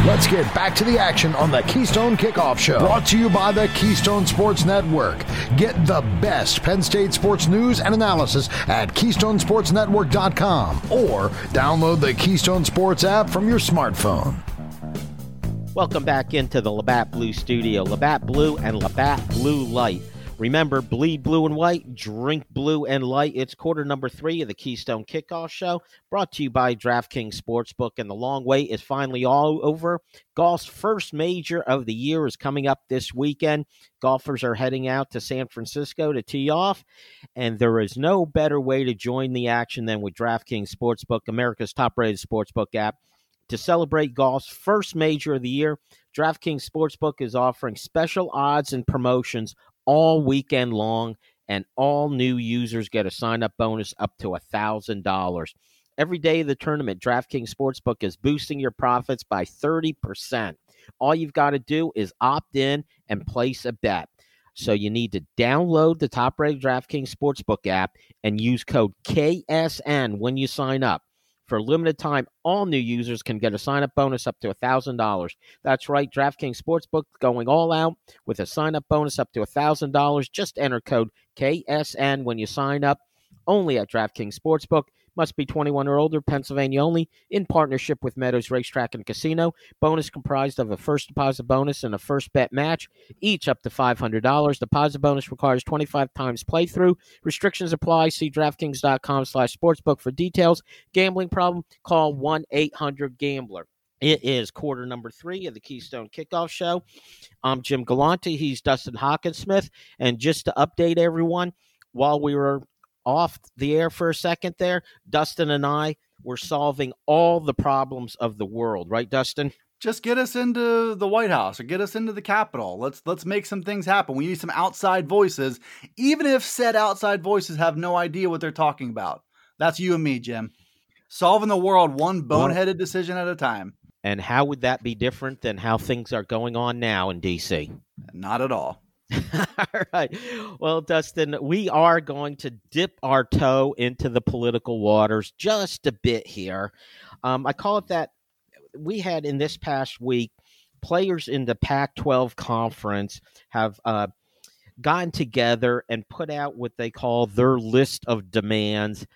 Let's get back to the action on the Keystone Kickoff Show. Brought to you by the Keystone Sports Network. Get the best Penn State sports news and analysis at KeystonesportsNetwork.com or download the Keystone Sports app from your smartphone. Welcome back into the Labatt Blue Studio. Labatt Blue and Labatt Blue Light. Remember, bleed blue and white, drink blue and light. It's quarter number 3 of the Keystone Kickoff Show, brought to you by DraftKings Sportsbook. And the long wait is finally all over. Golf's first major of the year is coming up this weekend. Golfers are heading out to San Francisco to tee off, and there is no better way to join the action than with DraftKings Sportsbook, America's top-rated sportsbook app. To celebrate golf's first major of the year, DraftKings Sportsbook is offering special odds and promotions all weekend long, and all new users get a sign-up bonus up to $1,000. Every day of the tournament, DraftKings Sportsbook is boosting your profits by 30%. All you've got to do is opt in and place a bet. So you need to download the top-rated DraftKings Sportsbook app and use code KSN when you sign up. For a limited time, all new users can get a sign-up bonus up to $1,000. That's right, DraftKings Sportsbook going all out with a sign-up bonus up to $1,000. Just enter code KSN when you sign up. Only at DraftKings Sportsbook. Must be 21 or older, Pennsylvania only, in partnership with Meadows Racetrack and Casino. Bonus comprised of a first deposit bonus and a first bet match, each up to $500. Deposit bonus requires 25 times playthrough. Restrictions apply. See DraftKings.com/sportsbook for details. Gambling problem? Call 1-800-GAMBLER. It is quarter number 3 of the Keystone Kickoff Show. I'm Jim Galante. He's Dustin Hockensmith. And just to update everyone, while we were off the air for a second there, Dustin and I were solving all the problems of the world. Right, Dustin? Just get us into the White House or get us into the Capitol. Let's make some things happen. We need some outside voices, even if said outside voices have no idea what they're talking about. That's you and me, Jim. Solving the world one boneheaded decision at a time. And how would that be different than how things are going on now in D.C.? Not at all. All right. Well, Dustin, we are going to dip our toe into the political waters just a bit here. I call it that. We had in this past week, players in the Pac-12 conference have gotten together and put out what they call their list of demands.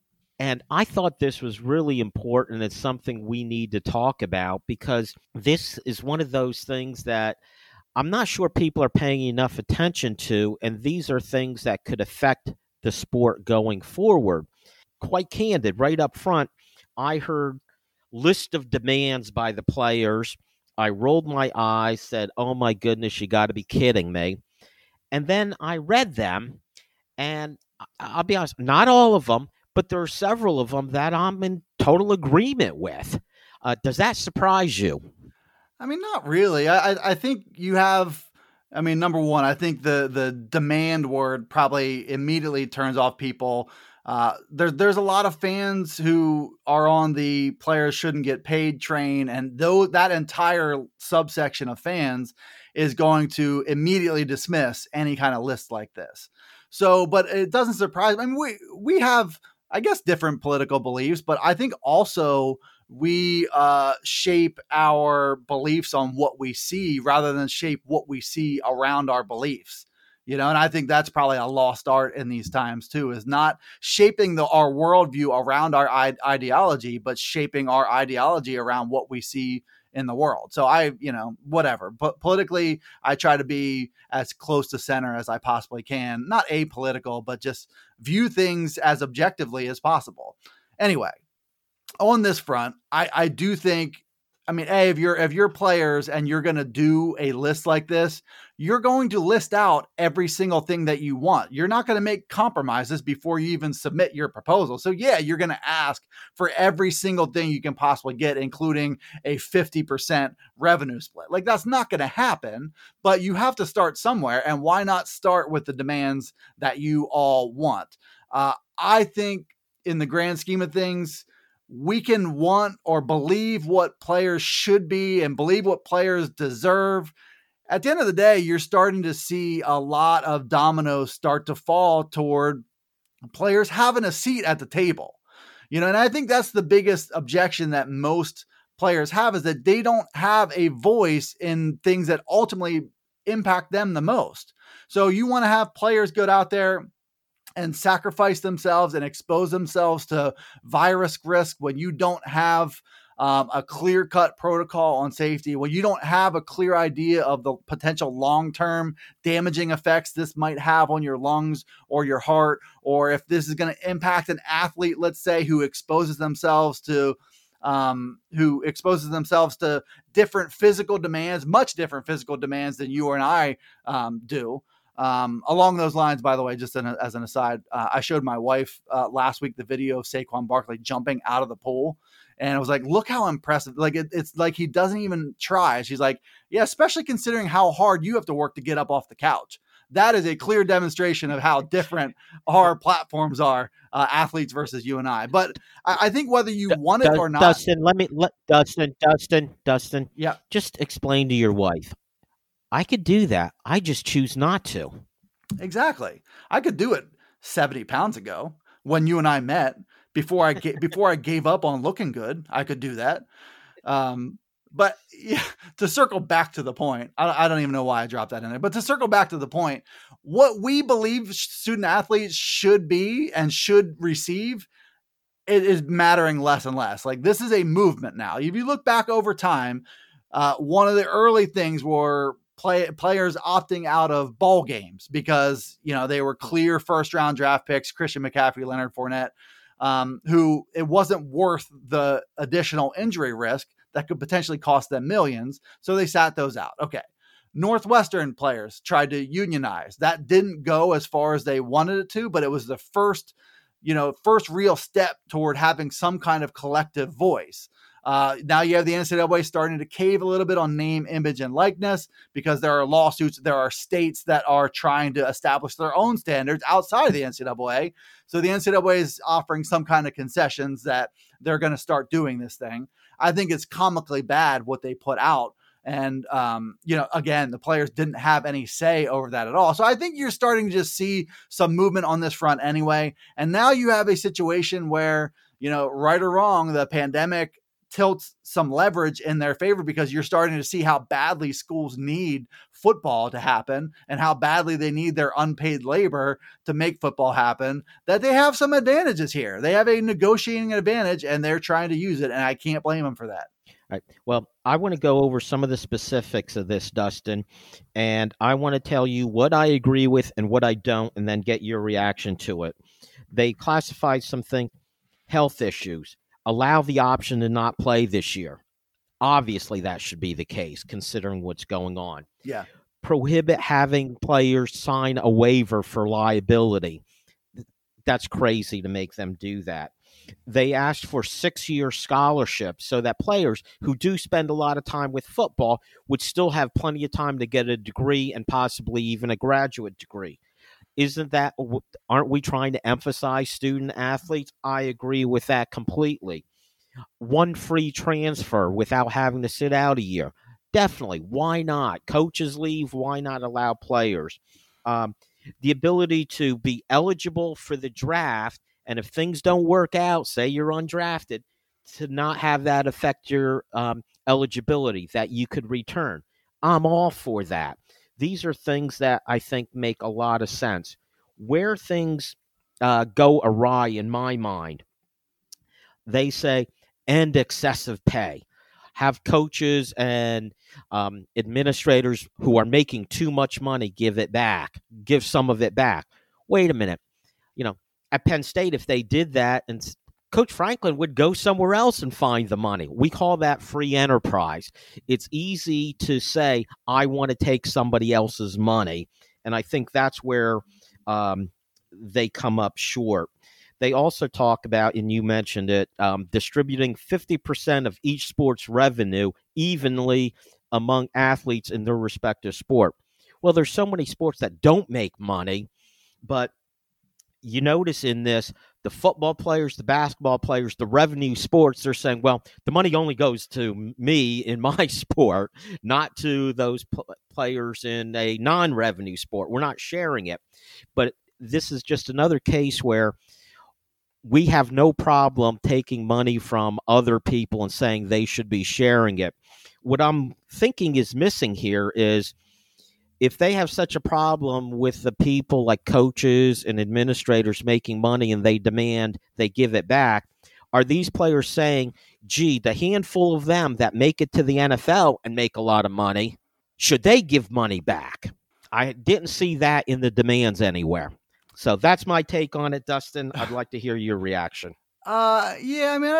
And I thought this was really important. It's something we need to talk about because this is one of those things that I'm not sure people are paying enough attention to, and these are things that could affect the sport going forward. Quite candid, right up front, I heard list of demands by the players. I rolled my eyes, said, oh my goodness, you got to be kidding me. And then I read them, and I'll be honest, not all of them, but there are several of them that I'm in total agreement with. Does that surprise you? I mean, not really. I think you have, I mean, number one, I think the demand word probably immediately turns off people. There's a lot of fans who are on the players shouldn't get paid train. And though that entire subsection of fans is going to immediately dismiss any kind of list like this. So, but it doesn't surprise me. I mean, we have, I guess, different political beliefs, but I think also we shape our beliefs on what we see rather than shape what we see around our beliefs. You know, and I think that's probably a lost art in these times too, is not shaping our worldview around our ideology, but shaping our ideology around what we see in the world. So whatever. But politically, I try to be as close to center as I possibly can. Not apolitical, but just view things as objectively as possible. Anyway, on this front, I do think, I mean, if you're players and you're going to do a list like this, you're going to list out every single thing that you want. You're not going to make compromises before you even submit your proposal. So yeah, you're going to ask for every single thing you can possibly get, including a 50% revenue split. Like, that's not going to happen, but you have to start somewhere. And why not start with the demands that you all want? I think in the grand scheme of things, we can want or believe what players should be and believe what players deserve. At the end of the day, you're starting to see a lot of dominoes start to fall toward players having a seat at the table. You know, and I think that's the biggest objection that most players have is that they don't have a voice in things that ultimately impact them the most. So you want to have players go out there and sacrifice themselves and expose themselves to virus risk when you don't have a clear-cut protocol on safety, when you don't have a clear idea of the potential long-term damaging effects this might have on your lungs or your heart, or if this is going to impact an athlete, let's say, who exposes themselves to different physical demands, much different physical demands than you and I do. Along those lines, by the way, just as an aside, I showed my wife last week the video of Saquon Barkley jumping out of the pool. And I was like, look how impressive. Like, it's like he doesn't even try. She's like, yeah, especially considering how hard you have to work to get up off the couch. That is a clear demonstration of how different our platforms are, athletes versus you and I. But I think whether you want it or not. Dustin, yeah, just explain to your wife. I could do that. I just choose not to. Exactly. I could do it 70 pounds ago when you and I met. Before I gave up on looking good, I could do that. But yeah, to circle back to the point, I don't even know why I dropped that in there, but to circle back to the point, what we believe student athletes should be and should receive, it is mattering less and less. Like, this is a movement now. If you look back over time, one of the early things were players opting out of bowl games because, they were clear first round draft picks, Christian McCaffrey, Leonard Fournette, who it wasn't worth the additional injury risk that could potentially cost them millions. So they sat those out. Okay. Northwestern players tried to unionize. That didn't go as far as they wanted it to, but it was the first real step toward having some kind of collective voice. Now you have the NCAA starting to cave a little bit on name, image, and likeness because there are lawsuits. There are states that are trying to establish their own standards outside of the NCAA. So the NCAA is offering some kind of concessions that they're going to start doing this thing. I think it's comically bad what they put out. And, again, the players didn't have any say over that at all. So I think you're starting to just see some movement on this front anyway. And now you have a situation where, right or wrong, the pandemic tilts some leverage in their favor because you're starting to see how badly schools need football to happen and how badly they need their unpaid labor to make football happen, that they have some advantages here. They have a negotiating advantage and they're trying to use it. And I can't blame them for that. All right. Well, I want to go over some of the specifics of this, Dustin, and I want to tell you what I agree with and what I don't, and then get your reaction to it. They classified something, health issues. Allow the option to not play this year. Obviously, that should be the case, considering what's going on. Yeah. Prohibit having players sign a waiver for liability. That's crazy to make them do that. They asked for 6-year scholarships so that players who do spend a lot of time with football would still have plenty of time to get a degree and possibly even a graduate degree. Aren't we trying to emphasize student athletes? I agree with that completely. One free transfer without having to sit out a year. Definitely. Why not? Coaches leave. Why not allow players? The ability to be eligible for the draft, and if things don't work out, say you're undrafted, to not have that affect your eligibility, that you could return. I'm all for that. These are things that I think make a lot of sense. Where things go awry in my mind, they say end excessive pay. Have coaches and administrators who are making too much money give some of it back. Wait a minute. At Penn State, if they did that, and Coach Franklin would go somewhere else and find the money. We call that free enterprise. It's easy to say, I want to take somebody else's money. And I think that's where they come up short. They also talk about, and you mentioned it, distributing 50% of each sport's revenue evenly among athletes in their respective sport. Well, there's so many sports that don't make money, but you notice in this, the football players, the basketball players, the revenue sports, they're saying, well, the money only goes to me in my sport, not to those players in a non-revenue sport. We're not sharing it. But this is just another case where we have no problem taking money from other people and saying they should be sharing it. What I'm thinking is missing here is, if they have such a problem with the people like coaches and administrators making money and they demand they give it back, are these players saying, gee, the handful of them that make it to the NFL and make a lot of money, should they give money back? I didn't see that in the demands anywhere. So that's my take on it, Dustin. I'd like to hear your reaction. Yeah, I mean,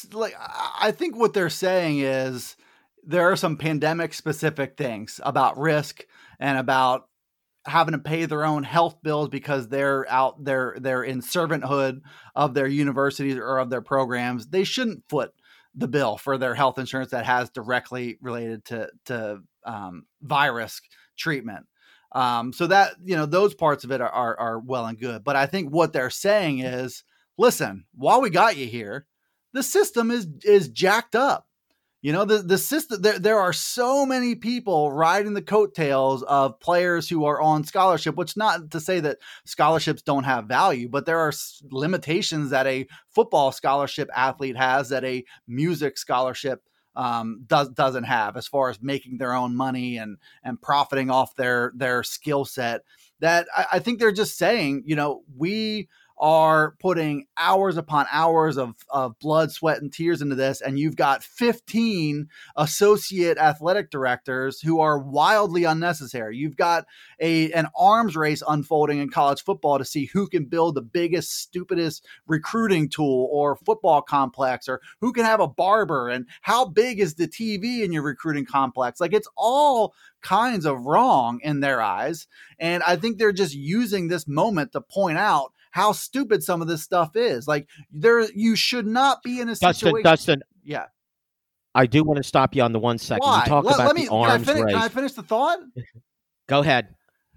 I think what they're saying is there are some pandemic specific things about risk and about having to pay their own health bills because they're in servanthood of their universities or of their programs. They shouldn't foot the bill for their health insurance that has directly related to virus treatment. So that, those parts of it are well and good. But I think what they're saying is, listen, while we got you here, the system is jacked up. The system, there are so many people riding the coattails of players who are on scholarship, which not to say that scholarships don't have value, but there are limitations that a football scholarship athlete has that a music scholarship doesn't have, as far as making their own money and profiting off their skill set. That I think they're just saying, we are putting hours upon hours of blood, sweat, and tears into this, and you've got 15 associate athletic directors who are wildly unnecessary. You've got an arms race unfolding in college football to see who can build the biggest, stupidest recruiting tool or football complex, or who can have a barber, and how big is the TV in your recruiting complex. Like, it's all kinds of wrong in their eyes, and I think they're just using this moment to point out how stupid some of this stuff is. Like, you should not be in a situation. Dustin, yeah, I do want to stop you on the 1 second. Why? You talk about the arms race. Can I finish the thought? Go ahead.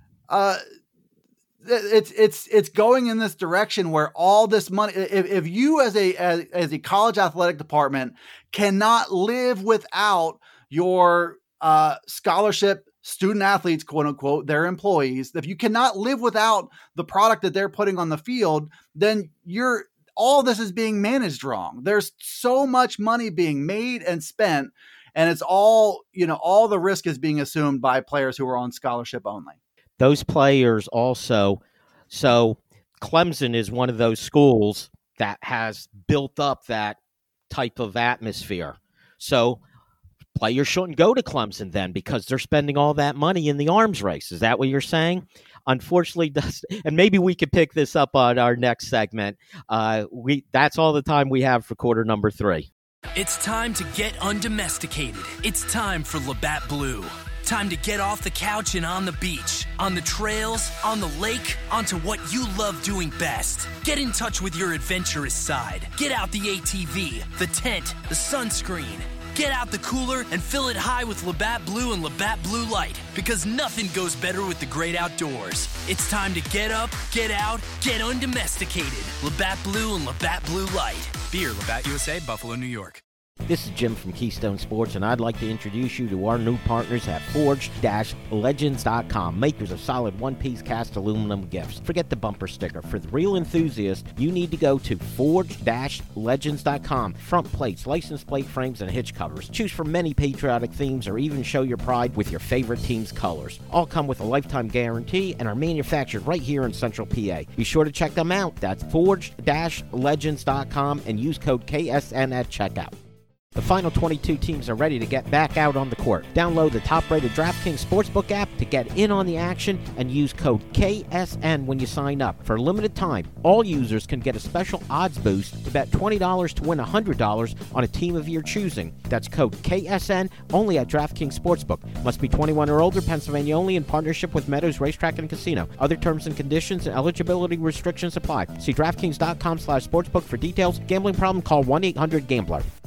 It's going in this direction where all this money, if you as a college athletic department cannot live without your scholarship student athletes, quote unquote, their employees, if you cannot live without the product that they're putting on the field, then all this is being managed wrong. There's so much money being made and spent, and it's all the risk is being assumed by players who are on scholarship only. Those players also, so Clemson is one of those schools that has built up that type of atmosphere. So players shouldn't go to Clemson then, because they're spending all that money in the arms race. Is that what you're saying? Unfortunately, and maybe we could pick this up on our next segment. That's all the time we have for quarter number 3. It's time to get undomesticated. It's time for Labatt Blue. Time to get off the couch and on the beach, on the trails, on the lake, onto what you love doing best. Get in touch with your adventurous side. Get out the ATV, the tent, the sunscreen. Get out the cooler and fill it high with Labatt Blue and Labatt Blue Light, because nothing goes better with the great outdoors. It's time to get up, get out, get undomesticated. Labatt Blue and Labatt Blue Light. Beer, Labatt USA, Buffalo, New York. This is Jim from Keystone Sports, and I'd like to introduce you to our new partners at Forged-Legends.com, makers of solid one-piece cast aluminum gifts. Forget the bumper sticker. For the real enthusiast, you need to go to Forged-Legends.com. Front plates, license plate frames, and hitch covers. Choose from many patriotic themes, or even show your pride with your favorite team's colors. All come with a lifetime guarantee and are manufactured right here in Central PA. Be sure to check them out. That's Forged-Legends.com and use code KSN at checkout. The final 22 teams are ready to get back out on the court. Download the top-rated DraftKings Sportsbook app to get in on the action and use code KSN when you sign up. For a limited time, all users can get a special odds boost to bet $20 to win $100 on a team of your choosing. That's code KSN only at DraftKings Sportsbook. Must be 21 or older, Pennsylvania only, in partnership with Meadows Racetrack and Casino. Other terms and conditions and eligibility restrictions apply. See DraftKings.com/sportsbook for details. Gambling problem? Call 1-800-GAMBLER.